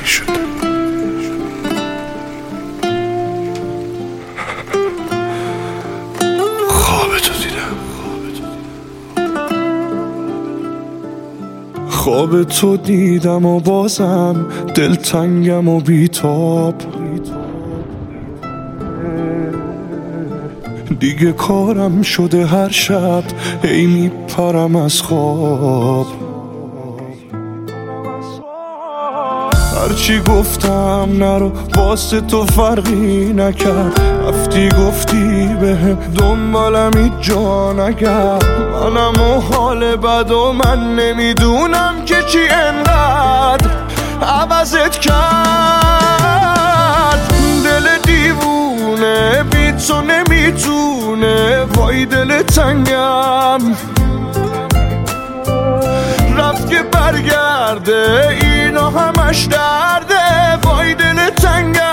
شده. خوابتو دیدم، خوابتو دیدم و بازم دلتنگم و بیتاب. دیگه کارم شده هر شب هی میپرم از خواب. هرچی گفتم نرو واسه تو فرقی نکرد، رفتی گفتی بهم دنبالم هیچ جا نگرد. منم و حال بد و من نمیدونم که چی انقدر عوضت کرد. دل دیوونه بی تو نمیتونه، وای دل تنگم رفت که برگرده، اینا همش درده، وای دل تنگم.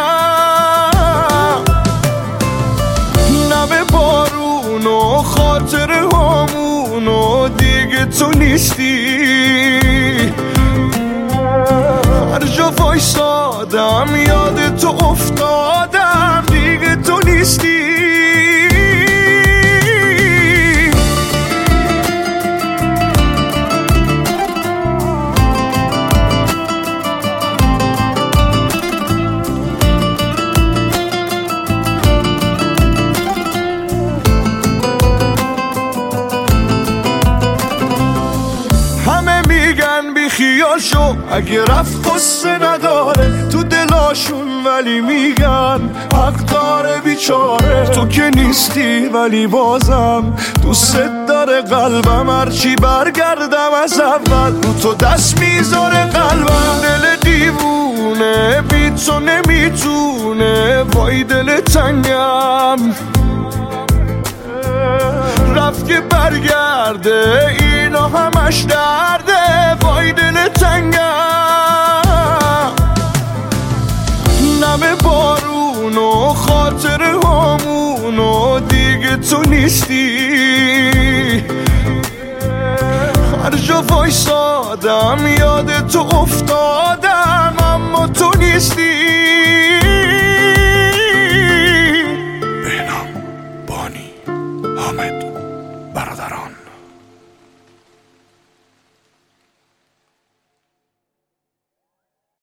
نم بارون و خاطر همون و دیگه تو نیستی. هر جا وایسادم یاد تو افتادم، دیگه تو نیستی. بی خیال شو اگه رفت قصه نداره تو دلاشون، ولی میگن حق داره بیچاره. تو که نیستی ولی بازم دوست داره قلبم، هرچی برگردم از اول رو تو دست میذاره قلبم. دل دیوونه بی تو نمیتونه، وای دل تنگم رفت که برگرده، اینا همش درده، وای دل تنگم. نم بارون و خاطر همون و دیگه تو نیستی. هر جا وایسادم یاد تو افتادم، اما تو نیستی.